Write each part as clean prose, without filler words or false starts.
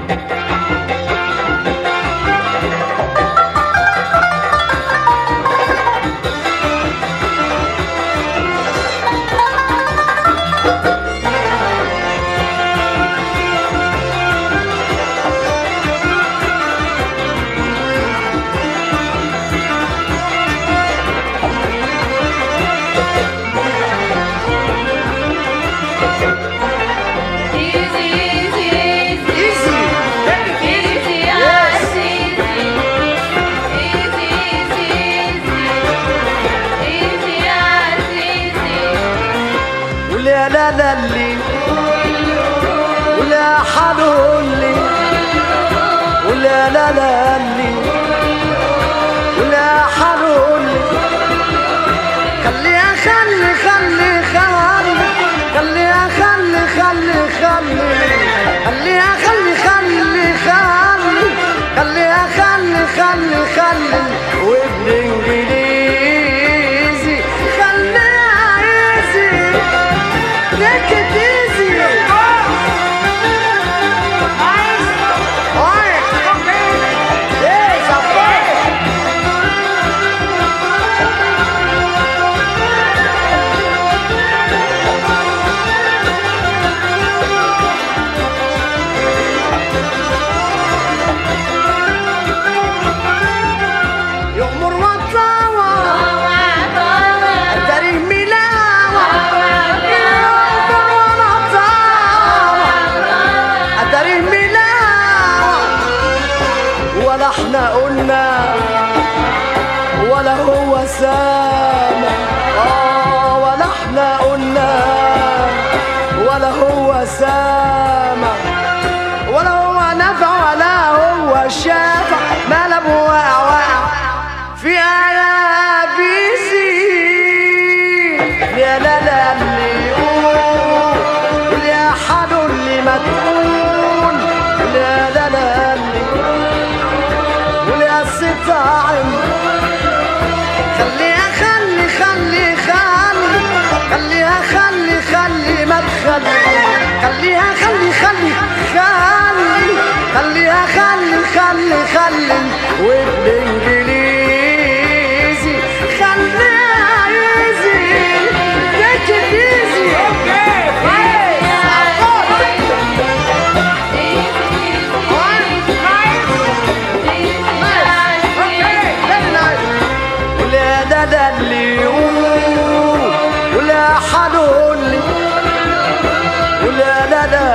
لا لا لي ولا حلولي ولا لا لا لي ولا حلولي خليها خلي خلي خلي خليها خلي خلي خلي خليها خلي خلي خلي خليها خلي خلي خلي وبالانجليزي خليها ايزي take it easy. Yes, of course. يغمر وطاوة التاريخ ملاوة ولا احنا قلنا ولا هو سامع ولا احنا قلنا ولا هو سامع ولا هو نفع ولا هو شافع مقلب واقع واقع في ايابيسي يا لا لا اللي يقول يا حلو اللي ما تقول يا لا لا طاعم خليها خلي خلي خلي خليها خلي خلي ما تخلي خليها خلي خلي خلي خليها خلي خلي خلي وبالانجليزي خليها ايزي take it easy ده اللي يقول ولا حلولي ولا لا لا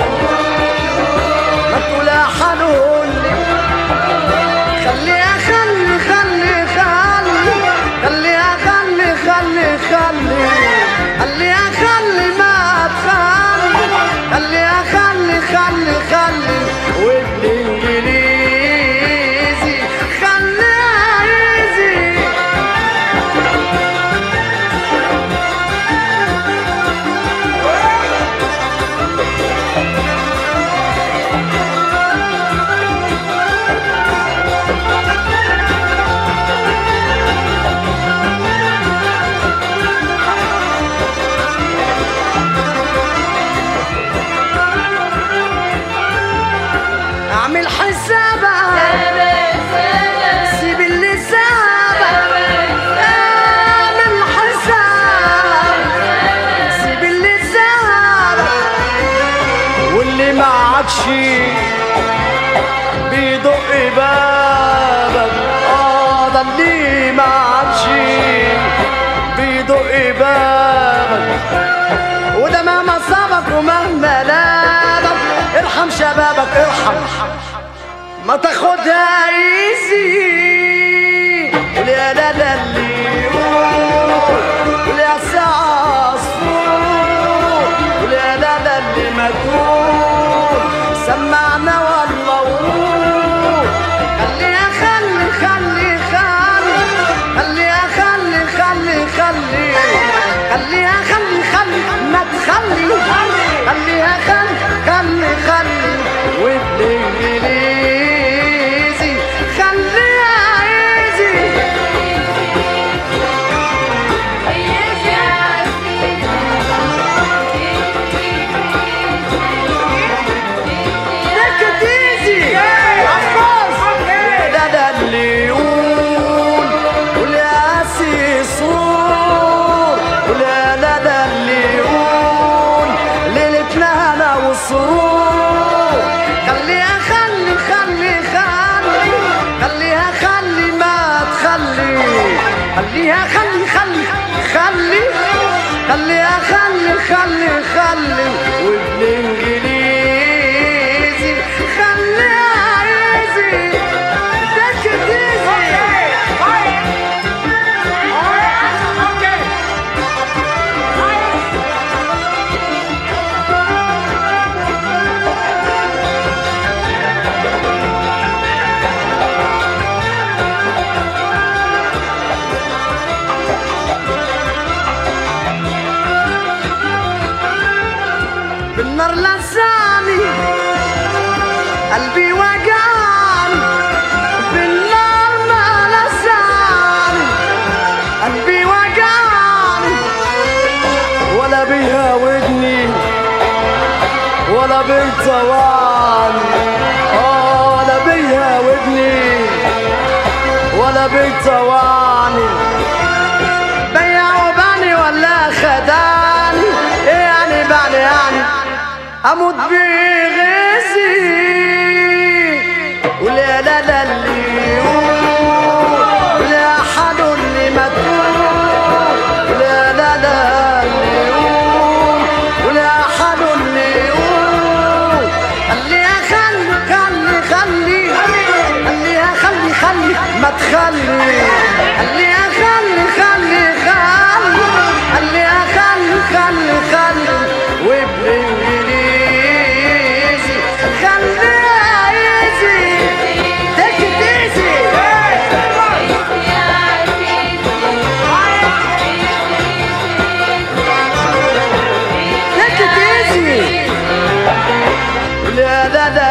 ما تقول حلولي خليها خلي خلي خلي خليها خلي خلي خلي خليها خلي ما تخلي خليها خلي خلي خلي وبالانجليزي خليها ايزي اعمل حسابك سيب اللي سابك اعمل حسابك سيب اللي سابك واللي معكش بيدق بابك ده اللي معكش بيدق بابك وده مهما صابك ومهما لابك ارحم شبابك ارحم ما تاخدها ايزي ولا لا لا اللي يقول ولا ساعة عصفور ولا لا لا اللي ما تقول سمعنا والله قول خليها خلي خلي خلي خليها خلي خلي خلي خليها خلي خلي ما تخلي خليها خلي خلي خلي وبالانجليزي خليها ايزي خليها خلي خلي خلي خليها خلي خلي خلي وبالانجليزي خليها ايزي take it easy. بالنار لساني قلبي وجعني بالنار ما لساني قلبي وجعني ولا بيهاودني ولا بيطوعني ولا بيهاودني ولا بيطوعني بيع وبعني ولا خداني يعني بعد يعني اموت بغزي ولا لا لا اللي يقول ولا حد اللي ما تقول ولا لا لا اللي يقول ولا حد اللي يقول خليها خلي خلي خلي خليها خلي خلي ما تخلي خليها خلي خلي خلي خليها خلي خلي خلي وبالانجليزي خليها ايزي take it easy. take it easy. لا لا لا